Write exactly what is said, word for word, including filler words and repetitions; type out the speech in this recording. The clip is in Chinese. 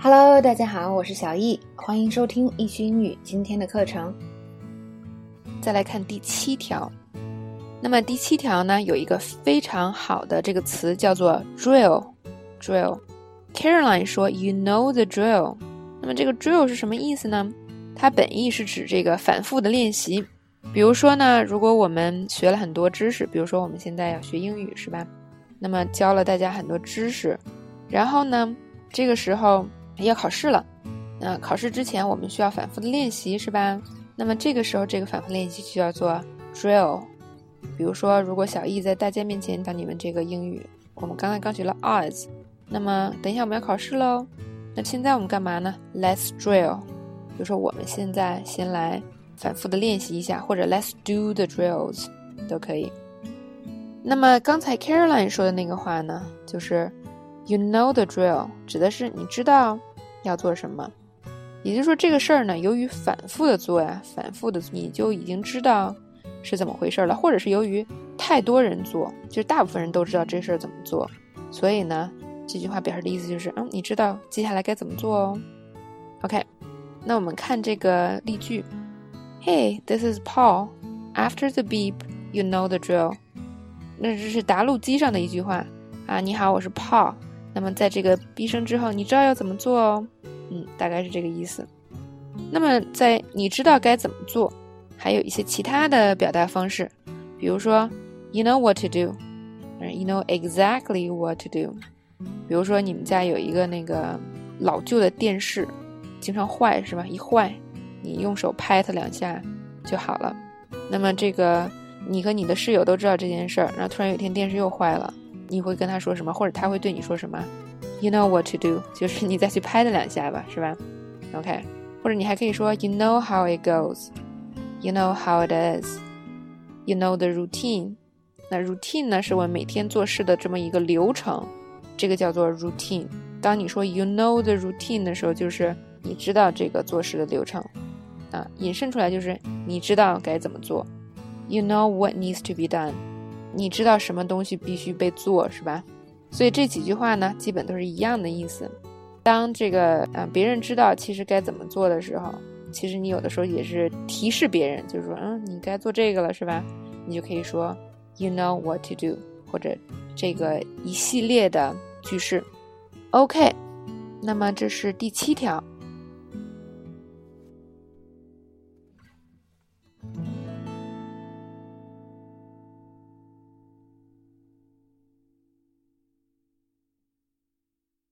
Hello， 大家好，我是小易，欢迎收听易趣英语今天的课程。再来看第七条。那么第七条呢，有一个非常好的这个词叫做 drill drill。 Caroline 说 You know the drill。 那么这个 drill 是什么意思呢？它本意是指这个反复的练习。比如说呢，如果我们学了很多知识，比如说我们现在要学英语是吧，那么教了大家很多知识，然后呢这个时候要考试了，那考试之前我们需要反复的练习是吧？那么这个时候这个反复练习就叫做 drill。 比如说如果小易在大家面前讲你们这个英语，我们刚才刚学了 odds， 那么等一下我们要考试咯，那现在我们干嘛呢？ Let's drill， 比如说我们现在先来反复的练习一下，或者 Let's do the drills 都可以。那么刚才 Caroline 说的那个话呢，就是 You know the drill， 指的是你知道要做什么。也就是说这个事儿呢，由于反复的做呀，反复的你就已经知道是怎么回事了，或者是由于太多人做，就是大部分人都知道这事儿怎么做，所以呢这句话表示的意思就是嗯，你知道接下来该怎么做哦。 OK， 那我们看这个例句。 Hey, this is Paul. After the beep, you know the drill. 那这是答录机上的一句话啊，你好，我是 Paul。 那么在这个逼声之后，你知道要怎么做哦。嗯，大概是这个意思。那么在你知道该怎么做，还有一些其他的表达方式，比如说 You know what to do， You know exactly what to do。 比如说你们家有一个那个老旧的电视，经常坏是吧？一坏你用手拍它两下就好了。那么这个你和你的室友都知道这件事儿，然后突然有一天电视又坏了，你会跟他说什么，或者他会对你说什么？ You know what to do， 就是你再去拍它两下吧，是吧？ OK， 或者你还可以说 You know how it goes， You know how it is， You know the routine。 那 routine 呢，是我们每天做事的这么一个流程，这个叫做 routine。 当你说 You know the routine 的时候，就是你知道这个做事的流程啊，引申出来就是你知道该怎么做。 You know what needs to be done， 你知道什么东西必须被做，是吧？所以这几句话呢基本都是一样的意思。当这个呃别人知道其实该怎么做的时候，其实你有的时候也是提示别人，就是说嗯，你该做这个了是吧？你就可以说 You know what to do， 或者这个一系列的句式。 OK， 那么这是第七条。